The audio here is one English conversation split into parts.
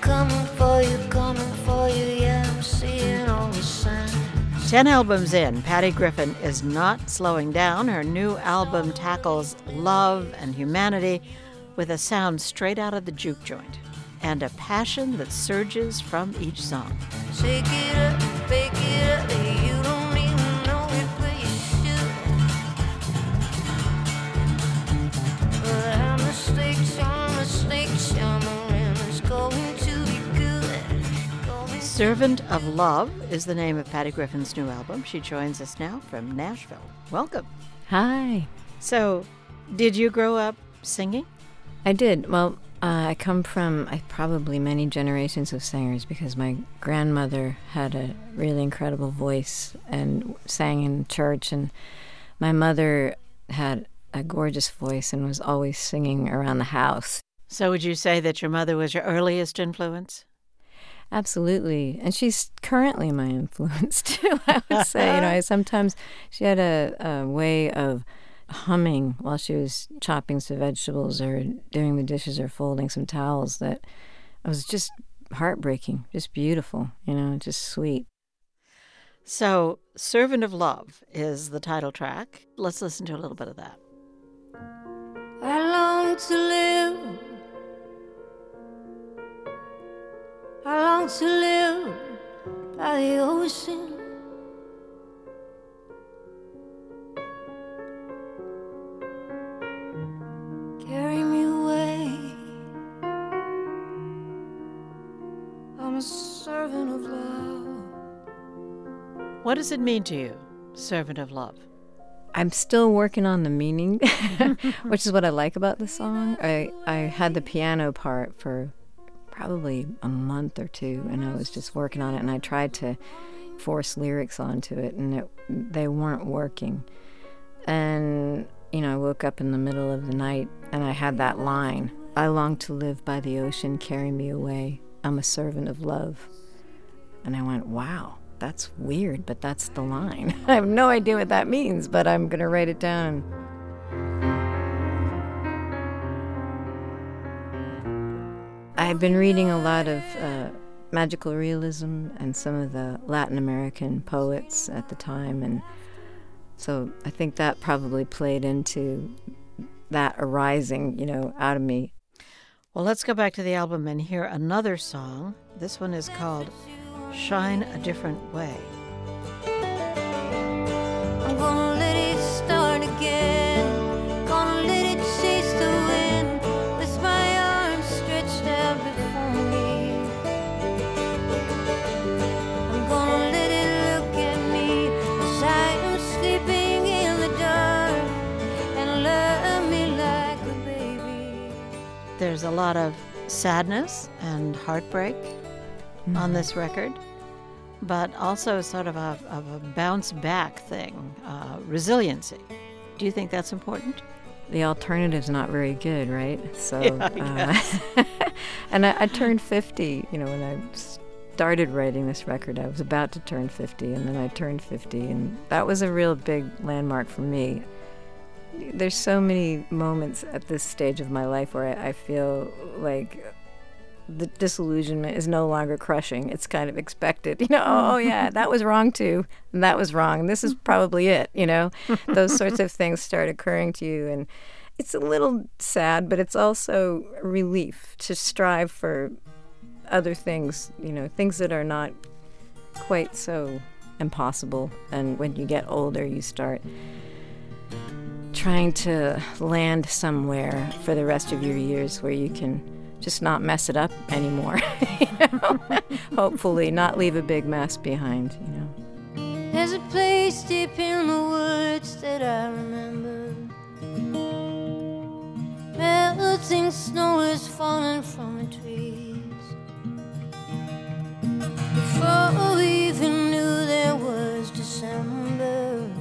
coming for you, yeah, I'm seeing all the signs. 10 albums in, Patty Griffin is not slowing down. Her new album tackles love and humanity with a sound straight out of the juke joint and a passion that surges from each song. Shake it up, bake it up, you don't even know it, but you should. But our mistakes are and it's going to be good. Servant of Love is the name of Patty Griffin's new album. She joins us now from Nashville. Welcome. Hi. So, did you grow up singing? I did. Well, I come from probably many generations of singers because my grandmother had a really incredible voice and sang in church, and my mother had a gorgeous voice and was always singing around the house. So would you say that your mother was your earliest influence? Absolutely. And she's currently my influence, too, I would say. Sometimes she had a way of humming while she was chopping some vegetables or doing the dishes or folding some towels that was just heartbreaking, just beautiful, just sweet. So, Servant of Love is the title track. Let's listen to a little bit of that. I long to live. I long to live by the ocean. Carry me away. I'm a servant of love. What does it mean to you, Servant of Love? I'm still working on the meaning, which is what I like about the song. I had the piano part for probably a month or two, and I was just working on it, and I tried to force lyrics onto it, and they weren't working. And, I woke up in the middle of the night, and I had that line, I long to live by the ocean, carry me away. I'm a servant of love. And I went, wow, that's weird, but that's the line. I have no idea what that means, but I'm going to write it down. I've been reading a lot of magical realism and some of the Latin American poets at the time, and so I think that probably played into that arising, out of me. Well, let's go back to the album and hear another song. This one is called Shine a Different Way. I'm gonna let it start again. Gonna let it chase the wind with my arms stretched out before me. I'm gonna let it look at me as I am sleeping in the dark and love me like a baby. There's a lot of sadness and heartbreak on this record, but also sort of a bounce back thing, resiliency. Do you think that's important? The alternative's not very good, right? So, yeah, and I turned 50, when I started writing this record. I was about to turn 50, and then I turned 50, and that was a real big landmark for me. There's so many moments at this stage of my life where I feel like the disillusionment is no longer crushing. It's kind of expected. Oh yeah, that was wrong too, and that was wrong, and this is probably it, Those sorts of things start occurring to you, and it's a little sad, but it's also a relief to strive for other things, things that are not quite so impossible. And when you get older, you start trying to land somewhere for the rest of your years where you can just not mess it up anymore. Hopefully not leave a big mess behind. There's a place deep in the woods that I remember. Melting snow is falling from the trees. Before we even knew there was December,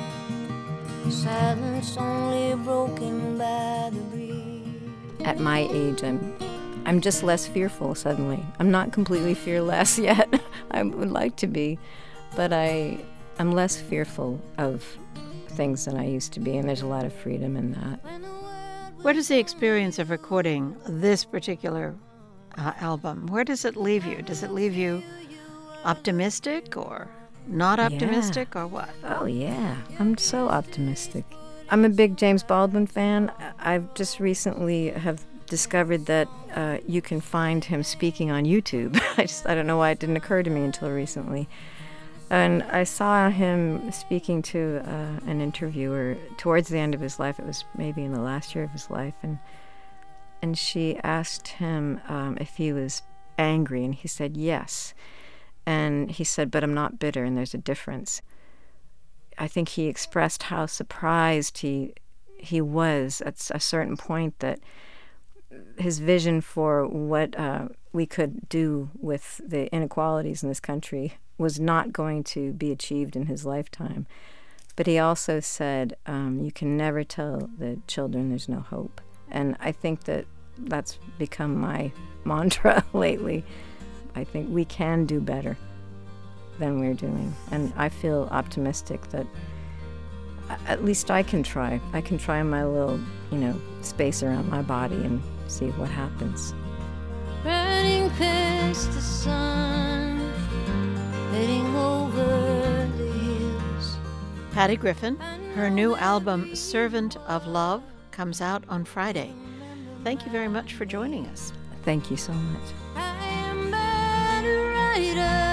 silence only broken by the breeze. At my age, I'm just less fearful suddenly. I'm not completely fearless yet. I would like to be, but I'm less fearful of things than I used to be, and there's a lot of freedom in that. Where does the experience of recording this particular album. Where does it leave you? Does it leave you optimistic or not optimistic or what? Oh, yeah. I'm so optimistic. I'm a big James Baldwin fan. I've just recently have discovered that you can find him speaking on YouTube. I don't know why it didn't occur to me until recently. And I saw him speaking to an interviewer towards the end of his life. It was maybe in the last year of his life. And she asked him if he was angry, and he said yes. And he said, but I'm not bitter, and there's a difference. I think he expressed how surprised he was at a certain point that his vision for what we could do with the inequalities in this country was not going to be achieved in his lifetime. But he also said, you can never tell the children there's no hope. And I think that that's become my mantra lately. I think we can do better than we're doing. And I feel optimistic that at least I can try. I can try my little, space around my body and see what happens. Running past the sun, heading over the hills. Patty Griffin, her new album, Servant of Love, comes out on Friday. Thank you very much for joining us. Thank you so much. I am but a writer.